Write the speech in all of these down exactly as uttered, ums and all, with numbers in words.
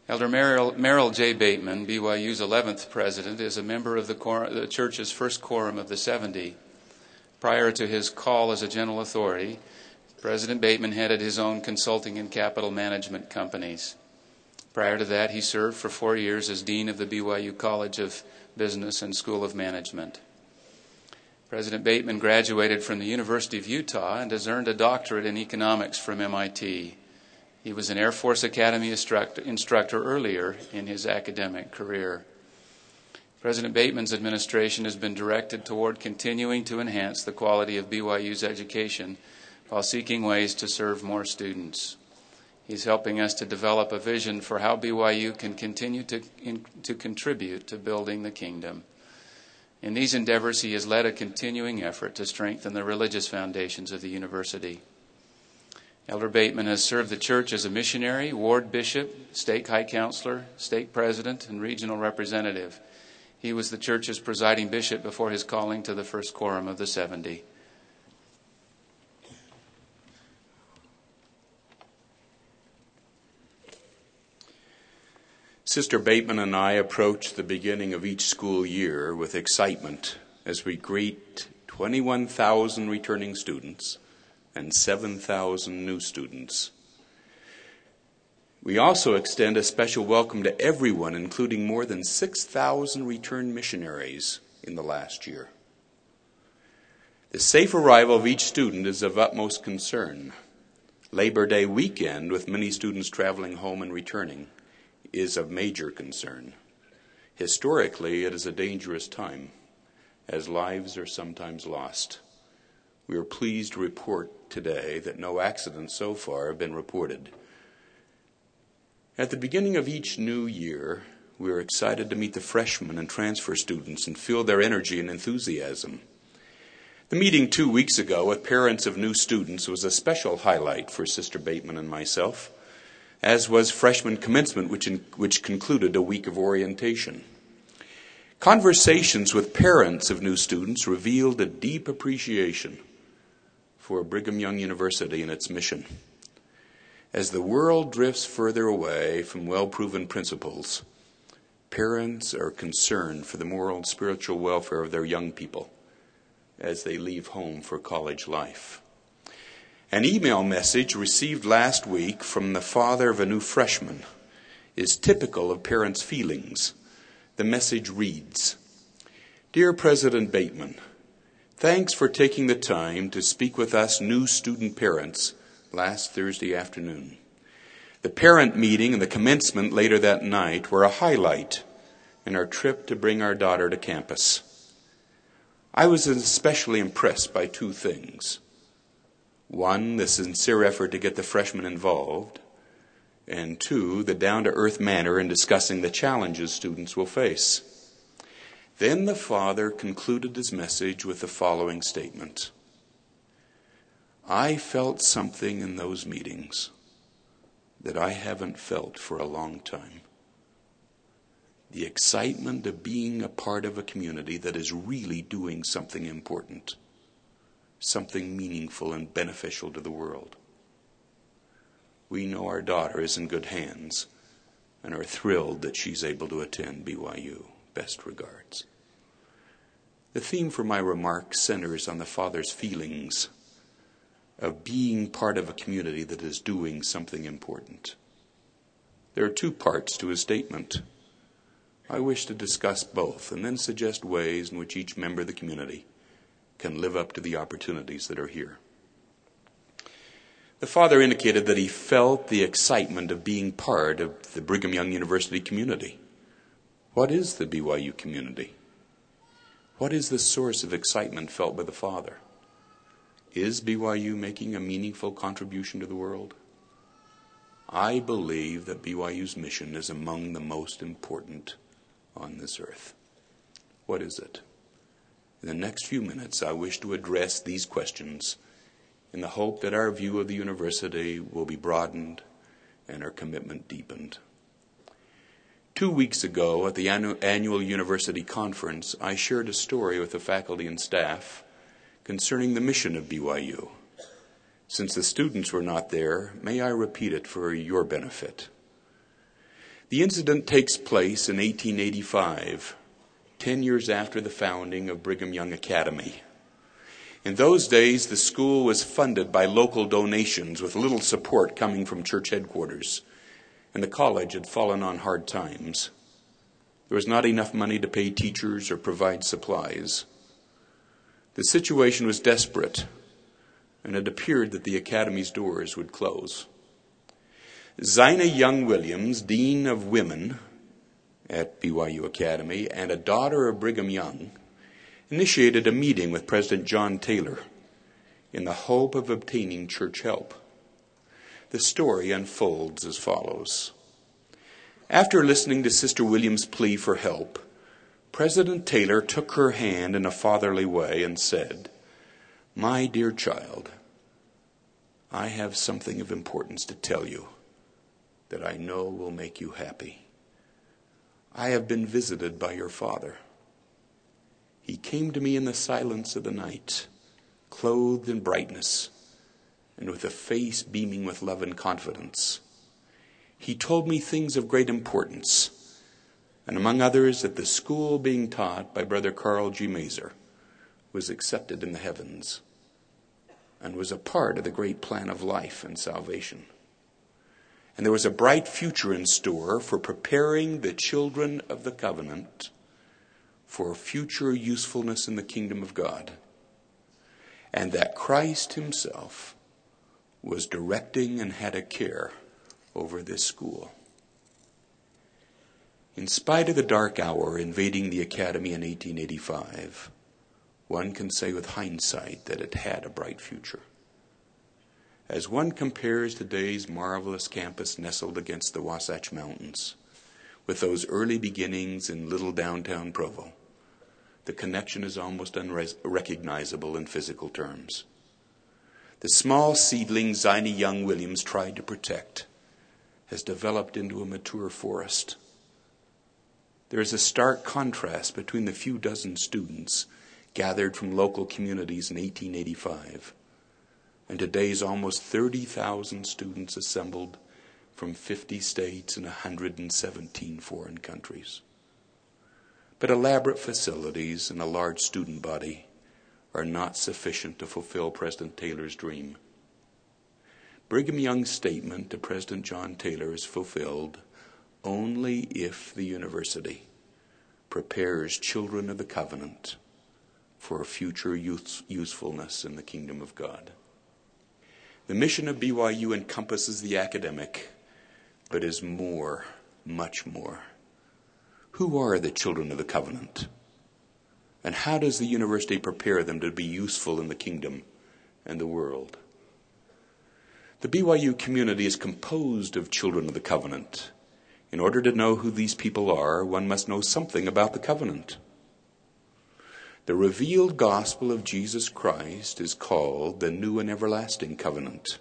Elder Merrill, Merrill J. Bateman, B Y U's eleventh president, is a member of the, cor- the church's first quorum of the seventy. Prior to his call as a general authority, President Bateman headed his own consulting and capital management companies. Prior to that, he served for four years as dean of the B Y U College of Business and School of Management. President Bateman graduated from the University of Utah and has earned a doctorate in economics from M I T. He was an Air Force Academy instructor, instructor earlier in his academic career. President Bateman's administration has been directed toward continuing to enhance the quality of B Y U's education while seeking ways to serve more students. He's helping us to develop a vision for how B Y U can continue to, in, to contribute to building the kingdom. In these endeavors, he has led a continuing effort to strengthen the religious foundations of the university. Elder Bateman has served the church as a missionary, ward bishop, stake high counselor, stake president, and regional representative. He was the church's presiding bishop before his calling to the first quorum of the seventy. Sister Bateman and I approach the beginning of each school year with excitement as we greet twenty-one thousand returning students and seven thousand new students. We also extend a special welcome to everyone, including more than six thousand returned missionaries in the last year. The safe arrival of each student is of utmost concern. Labor Day weekend, with many students traveling home and returning, is of major concern. Historically, it is a dangerous time, as lives are sometimes lost. We are pleased to report today that no accidents so far have been reported. At the beginning of each new year, we are excited to meet the freshmen and transfer students and feel their energy and enthusiasm. The meeting two weeks ago with parents of new students was a special highlight for Sister Bateman and myself, as was freshman commencement, which, in, which concluded a week of orientation. Conversations with parents of new students revealed a deep appreciation for Brigham Young University and its mission. As the world drifts further away from well-proven principles, parents are concerned for the moral and spiritual welfare of their young people as they leave home for college life. An email message received last week from the father of a new freshman is typical of parents' feelings. The message reads, "Dear President Bateman, thanks for taking the time to speak with us new student parents last Thursday afternoon. The parent meeting and the commencement later that night were a highlight in our trip to bring our daughter to campus. I was especially impressed by two things. One, the sincere effort to get the freshmen involved, and two, the down-to-earth manner in discussing the challenges students will face." Then the father concluded his message with the following statement: "I felt something in those meetings that I haven't felt for a long time. The excitement of being a part of a community that is really doing something important, something meaningful and beneficial to the world. We know our daughter is in good hands and are thrilled that she's able to attend B Y U. Best regards." The theme for my remarks centers on the father's feelings of being part of a community that is doing something important. There are two parts to his statement. I wish to discuss both and then suggest ways in which each member of the community can live up to the opportunities that are here. The father indicated that he felt the excitement of being part of the Brigham Young University community. What is the B Y U community? What is the source of excitement felt by the father? Is B Y U making a meaningful contribution to the world? I believe that B Y U's mission is among the most important on this earth. What is it? In the next few minutes, I wish to address these questions in the hope that our view of the university will be broadened and our commitment deepened. Two weeks ago at the annual university conference, I shared a story with the faculty and staff concerning the mission of B Y U. Since the students were not there, may I repeat it for your benefit. The incident takes place in eighteen eighty-five, ten years after the founding of Brigham Young Academy. In those days, the school was funded by local donations with little support coming from church headquarters, and the college had fallen on hard times. There was not enough money to pay teachers or provide supplies. The situation was desperate, and it appeared that the academy's doors would close. Zina Young Williams, Dean of Women at B Y U Academy and a daughter of Brigham Young, initiated a meeting with President John Taylor in the hope of obtaining church help. The story unfolds as follows. After listening to Sister Williams' plea for help, President Taylor took her hand in a fatherly way and said, "My dear child, I have something of importance to tell you that I know will make you happy. I have been visited by your father. He came to me in the silence of the night, clothed in brightness, and with a face beaming with love and confidence. He told me things of great importance, and among others that the school being taught by Brother Carl G. Mazer was accepted in the heavens and was a part of the great plan of life and salvation. And there was a bright future in store for preparing the children of the covenant for future usefulness in the kingdom of God, and that Christ himself was directing and had a care over this school." In spite of the dark hour invading the academy in eighteen eighty-five, one can say with hindsight that it had a bright future. As one compares today's marvelous campus nestled against the Wasatch Mountains with those early beginnings in little downtown Provo, the connection is almost unrecognizable in physical terms. The small seedling Zina Young Williams tried to protect has developed into a mature forest. There is a stark contrast between the few dozen students gathered from local communities in eighteen eighty-five and today's almost thirty thousand students assembled from fifty states and one hundred seventeen foreign countries. But elaborate facilities and a large student body are not sufficient to fulfill President Taylor's dream. Brigham Young's statement to President John Taylor is fulfilled only if the university prepares children of the covenant for future use- usefulness in the kingdom of God. The mission of B Y U encompasses the academic, but is more, much more. Who are the children of the covenant? And how does the university prepare them to be useful in the kingdom and the world? The B Y U community is composed of children of the covenant. In order to know who these people are, one must know something about the covenant. The revealed gospel of Jesus Christ is called the New and Everlasting Covenant.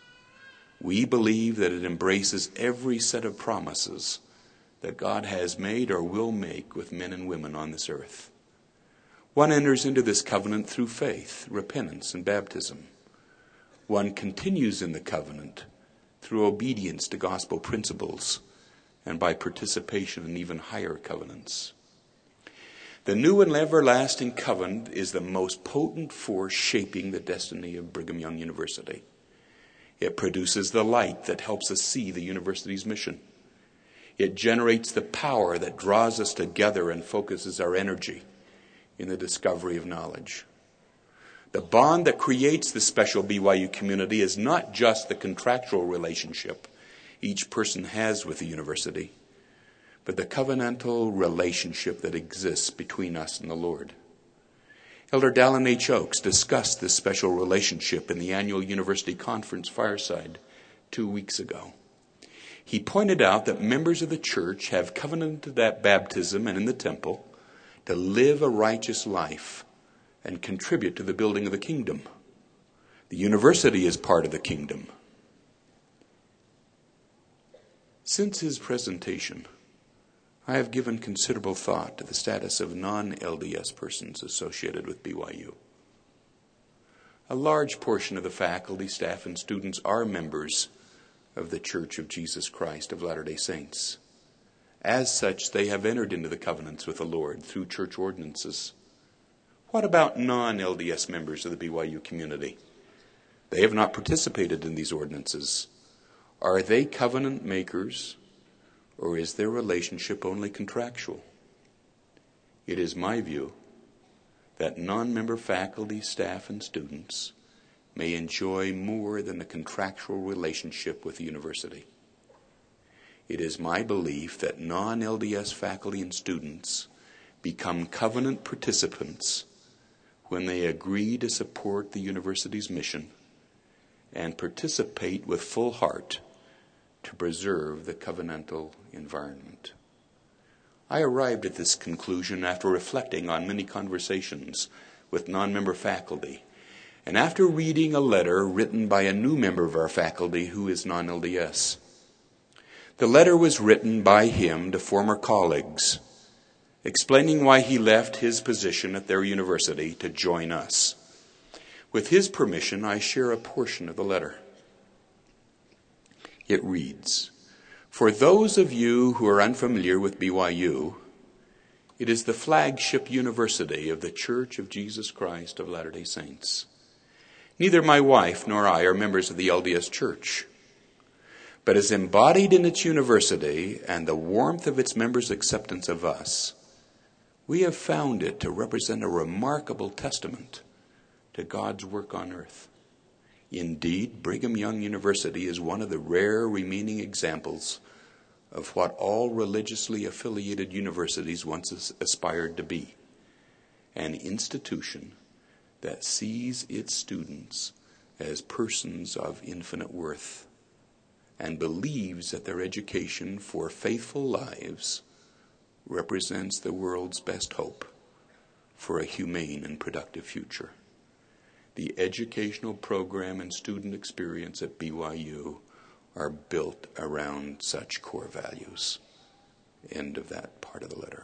We believe that it embraces every set of promises that God has made or will make with men and women on this earth. One enters into this covenant through faith, repentance, and baptism. One continues in the covenant through obedience to gospel principles and by participation in even higher covenants. The new and everlasting covenant is the most potent force shaping the destiny of Brigham Young University. It produces the light that helps us see the university's mission. It generates the power that draws us together and focuses our energy in the discovery of knowledge. The bond that creates the special B Y U community is not just the contractual relationship each person has with the university, but the covenantal relationship that exists between us and the Lord. Elder Dallin H. Oaks discussed this special relationship in the annual University Conference Fireside two weeks ago. He pointed out that members of the church have covenanted at baptism and in the temple to live a righteous life and contribute to the building of the kingdom. The university is part of the kingdom. Since his presentation, I have given considerable thought to the status of non-L D S persons associated with B Y U. A large portion of the faculty, staff, and students are members of the Church of Jesus Christ of Latter-day Saints. As such, they have entered into the covenants with the Lord through church ordinances. What about non-L D S members of the B Y U community? They have not participated in these ordinances. Are they covenant makers, or is their relationship only contractual? It is my view that non-member faculty, staff, and students may enjoy more than a contractual relationship with the university. It is my belief that non-L D S faculty and students become covenant participants when they agree to support the university's mission and participate with full heart to preserve the covenantal environment. I arrived at this conclusion after reflecting on many conversations with non-member faculty and after reading a letter written by a new member of our faculty who is non-L D S. The letter was written by him to former colleagues, explaining why he left his position at their university to join us. With his permission, I share a portion of the letter. It reads, "For those of you who are unfamiliar with B Y U, it is the flagship university of the Church of Jesus Christ of Latter-day Saints. Neither my wife nor I are members of the L D S Church, but as embodied in its university and the warmth of its members' acceptance of us, we have found it to represent a remarkable testament to God's work on earth. Indeed, Brigham Young University is one of the rare remaining examples of what all religiously affiliated universities once aspired to be, an institution that sees its students as persons of infinite worth and believes that their education for faithful lives represents the world's best hope for a humane and productive future. The educational program and student experience at B Y U are built around such core values." End of that part of the letter.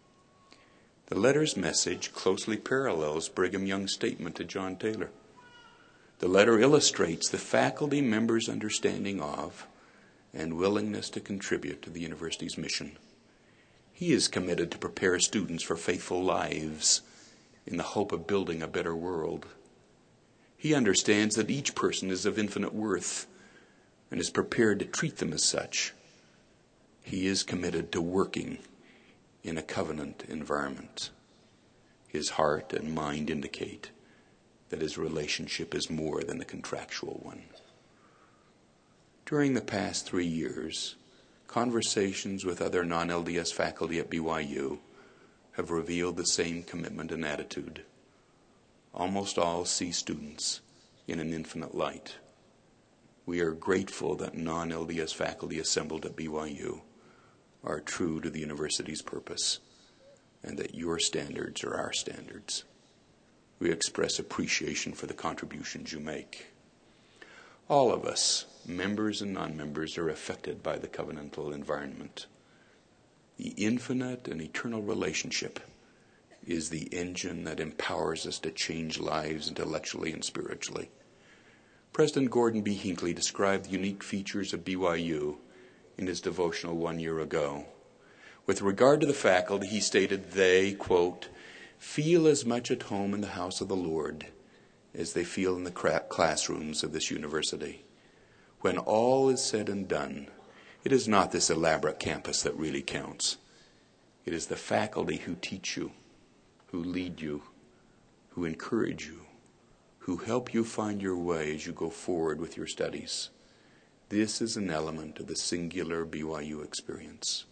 The letter's message closely parallels Brigham Young's statement to John Taylor. The letter illustrates the faculty members' understanding of and willingness to contribute to the university's mission. He is committed to prepare students for faithful lives in the hope of building a better world. He understands that each person is of infinite worth and is prepared to treat them as such. He is committed to working in a covenant environment. His heart and mind indicate that his relationship is more than the contractual one. During the past three years, conversations with other non-L D S faculty at B Y U have revealed the same commitment and attitude. Almost all see students in an infinite light. We are grateful that non-L D S faculty assembled at B Y U are true to the university's purpose and that your standards are our standards. We express appreciation for the contributions you make. All of us, members and non-members, are affected by the covenantal environment. The infinite and eternal relationship is the engine that empowers us to change lives intellectually and spiritually. President Gordon B. Hinckley described the unique features of B Y U in his devotional one year ago. With regard to the faculty, he stated they, quote, feel as much at home in the house of the Lord as they feel in the classrooms of this university. When all is said and done, it is not this elaborate campus that really counts. It is the faculty who teach you, who lead you, who encourage you, who help you find your way as you go forward with your studies. This is an element of the singular B Y U experience.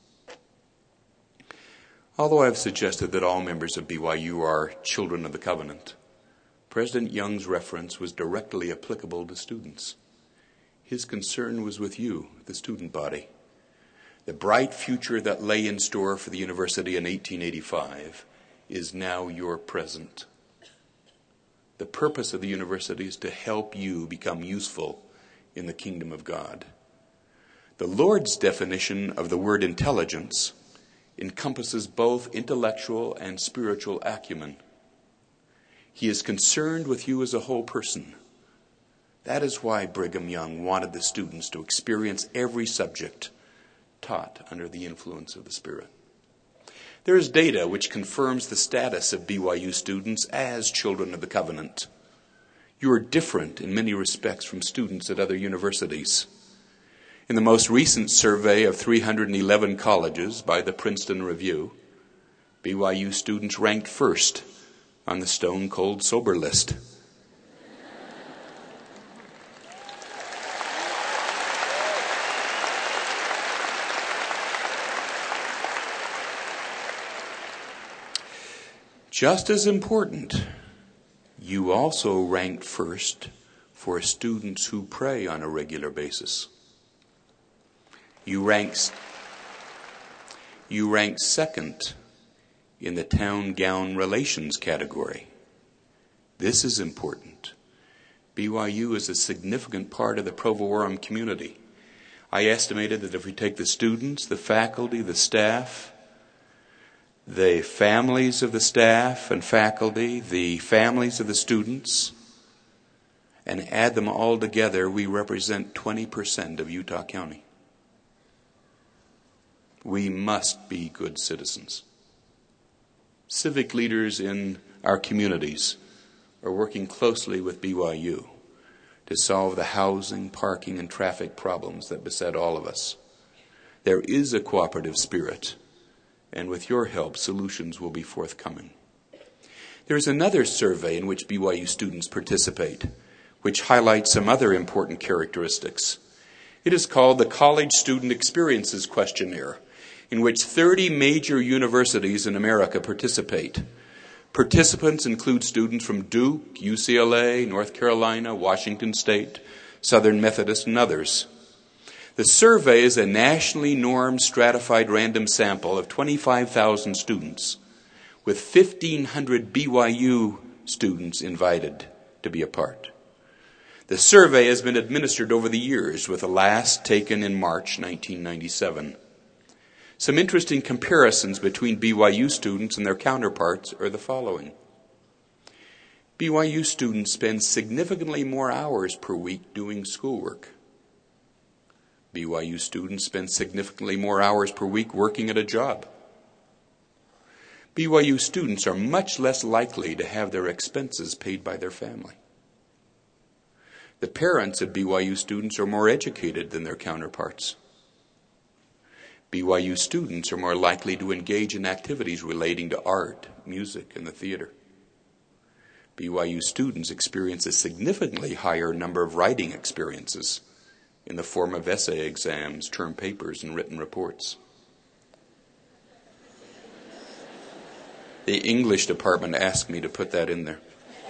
Although I have suggested that all members of B Y U are children of the covenant, President Young's reference was directly applicable to students. His concern was with you, the student body. The bright future that lay in store for the university in eighteen eighty-five is now your present. The purpose of the university is to help you become useful in the kingdom of God. The Lord's definition of the word intelligence encompasses both intellectual and spiritual acumen. He is concerned with you as a whole person. That is why Brigham Young wanted the students to experience every subject taught under the influence of the Spirit. There is data which confirms the status of B Y U students as children of the covenant. You are different in many respects from students at other universities. In the most recent survey of three hundred eleven colleges by the Princeton Review, B Y U students ranked first on the Stone Cold Sober list. Just as important, you also ranked first for students who pray on a regular basis. You ranked, you ranked second in the town gown relations category. This is important. B Y U is a significant part of the Provo Orem community. I estimated that if we take the students, the faculty, the staff, the families of the staff and faculty, the families of the students, and add them all together, we represent twenty percent of Utah County. We must be good citizens. Civic leaders in our communities are working closely with B Y U to solve the housing, parking, and traffic problems that beset all of us. There is a cooperative spirit, and with your help, solutions will be forthcoming. There is another survey in which B Y U students participate, which highlights some other important characteristics. It is called the College Student Experiences Questionnaire, in which thirty major universities in America participate. Participants include students from Duke, U C L A, North Carolina, Washington State, Southern Methodist, and others. The survey is a nationally normed stratified random sample of twenty-five thousand students, with fifteen hundred B Y U students invited to be a part. The survey has been administered over the years, with the last taken in March nineteen ninety-seven. Some interesting comparisons between B Y U students and their counterparts are the following. B Y U students spend significantly more hours per week doing schoolwork. B Y U students spend significantly more hours per week working at a job. B Y U students are much less likely to have their expenses paid by their family. The parents of B Y U students are more educated than their counterparts. B Y U students are more likely to engage in activities relating to art, music, and the theater. B Y U students experience a significantly higher number of writing experiences in the form of essay exams, term papers, and written reports. The English department asked me to put that in there.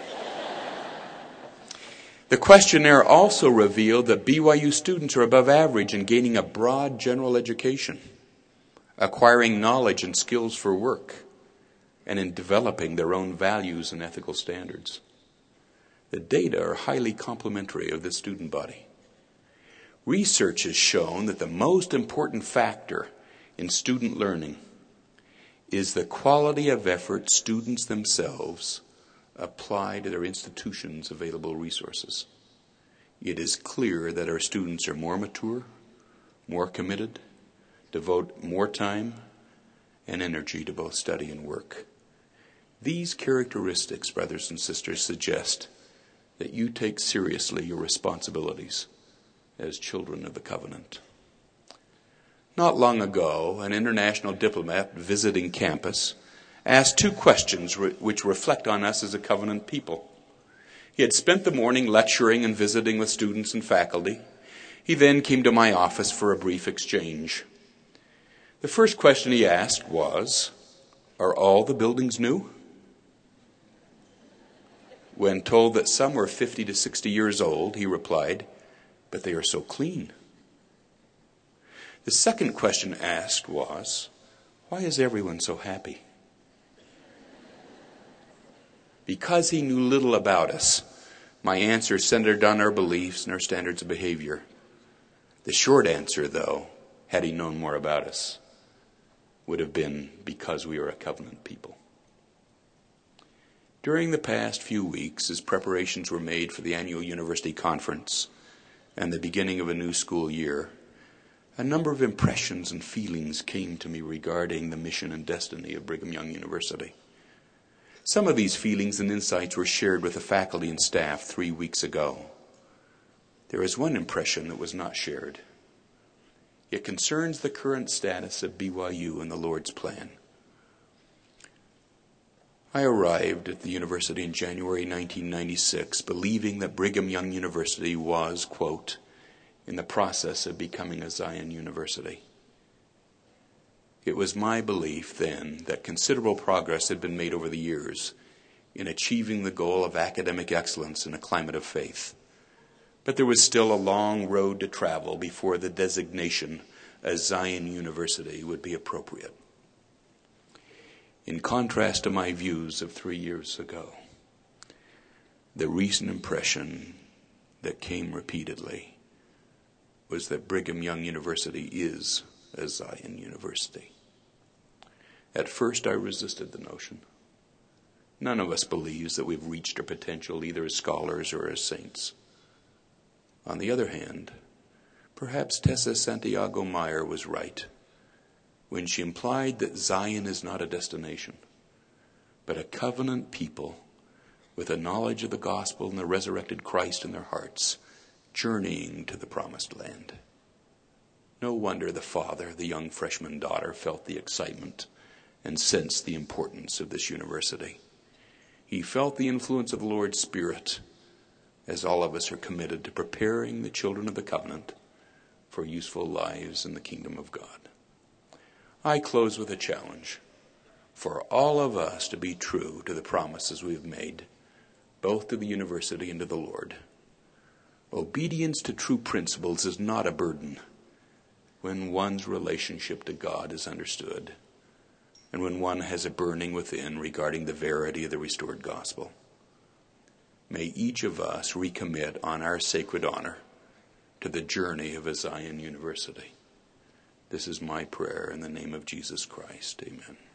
The questionnaire also revealed that B Y U students are above average in gaining a broad general education, acquiring knowledge and skills for work, and in developing their own values and ethical standards. The data are highly complimentary of this student body. Research has shown that the most important factor in student learning is the quality of effort students themselves apply to their institution's available resources. It is clear that our students are more mature, more committed, devote more time and energy to both study and work. These characteristics, brothers and sisters, suggest that you take seriously your responsibilities as children of the covenant. Not long ago, an international diplomat visiting campus asked two questions re- which reflect on us as a covenant people. He had spent the morning lecturing and visiting with students and faculty. He then came to my office for a brief exchange. The first question he asked was, "Are all the buildings new?" When told that some were fifty to sixty years old, he replied, "But they are so clean." The second question asked was, "Why is everyone so happy?" Because he knew little about us, my answer centered on our beliefs and our standards of behavior. The short answer, though, had he known more about us, would have been because we are a covenant people. During the past few weeks, as preparations were made for the annual university conference and the beginning of a new school year, a number of impressions and feelings came to me regarding the mission and destiny of Brigham Young University. Some of these feelings and insights were shared with the faculty and staff three weeks ago. There is one impression that was not shared. It concerns the current status of B Y U and the Lord's plan. I arrived at the university in January nineteen ninety-six, believing that Brigham Young University was, quote, in the process of becoming a Zion University. It was my belief then that considerable progress had been made over the years in achieving the goal of academic excellence in a climate of faith. But there was still a long road to travel before the designation as Zion University would be appropriate. In contrast to my views of three years ago, the recent impression that came repeatedly was that Brigham Young University is a Zion University. At first, I resisted the notion. None of us believes that we've reached our potential either as scholars or as saints. On the other hand, perhaps Tessa Santiago Meyer was right when she implied that Zion is not a destination, but a covenant people with a knowledge of the gospel and the resurrected Christ in their hearts, journeying to the promised land. No wonder the father, the young freshman daughter, felt the excitement and sensed the importance of this university. He felt the influence of the Lord's Spirit, as all of us are committed to preparing the children of the covenant for useful lives in the kingdom of God. I close with a challenge for all of us to be true to the promises we have made, both to the university and to the Lord. Obedience to true principles is not a burden when one's relationship to God is understood and when one has a burning within regarding the verity of the restored gospel. May each of us recommit on our sacred honor to the journey of a Zion University. This is my prayer in the name of Jesus Christ. Amen.